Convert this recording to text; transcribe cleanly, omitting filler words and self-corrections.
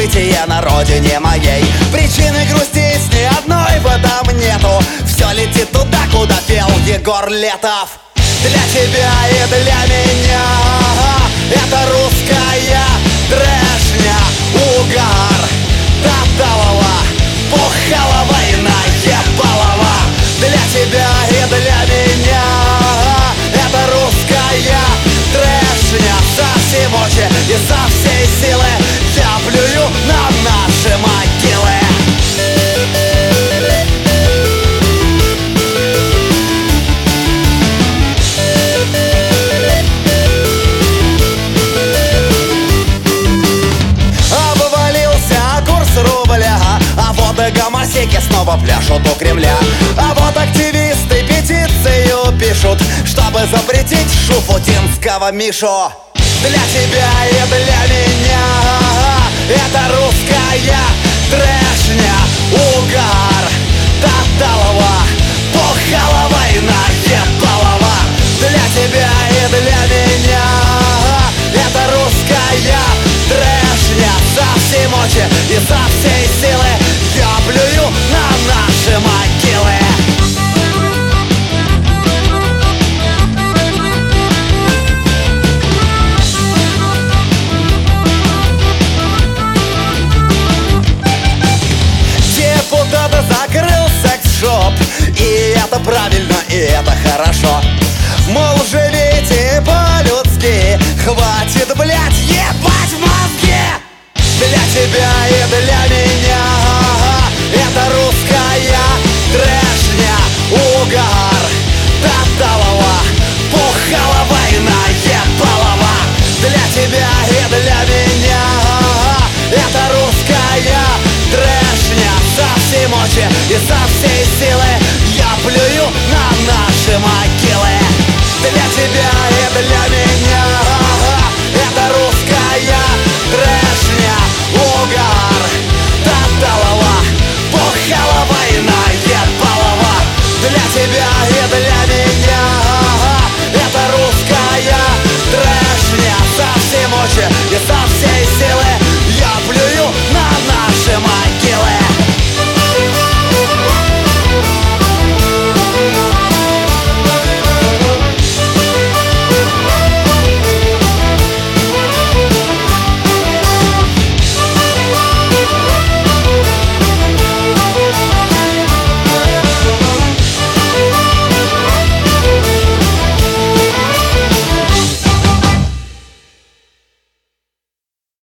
событие на родине моей. Причины грустить ни одной в этом нету. Все летит туда, куда пел Егор Летов. Для тебя и для меня это русская трэшня, угар, Таталова, Пухалова и Наебалова. Для тебя и для меня это русская трэшня. Совсем очи и со всей силы я плюю на наши могилы. Гомосеки снова пляшут у Кремля. А вот активисты петицию пишут, чтобы запретить шуфутинского Мишу. Для тебя и для меня это русская трэшня, угар, Таталова, Пухалова и Наебалова. Для тебя и для меня это русская трэшня. Со всей мочи и со всей